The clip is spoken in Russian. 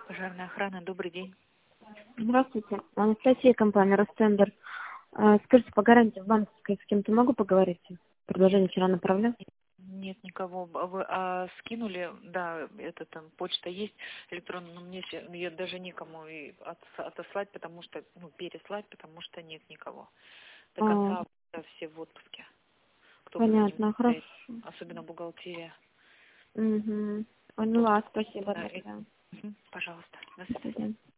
Пожарная охрана, добрый день. Здравствуйте. Анастасия, компания Ростендер. Скажите, по гарантии в банковской с кем-то могу поговорить? Предложение вчера направлял. Нет никого. Вы скинули, да, это там почта есть электронная, но мне ее даже некому и отослать, потому что, переслать, потому что нет никого. До конца августа все в отпуске. Кто бы за ним Понятно, хорошо. стоит, особенно бухгалтерия. Угу. Поняла, Отпуск. спасибо Да, тогда. Пожалуйста, до До свидания. свидания.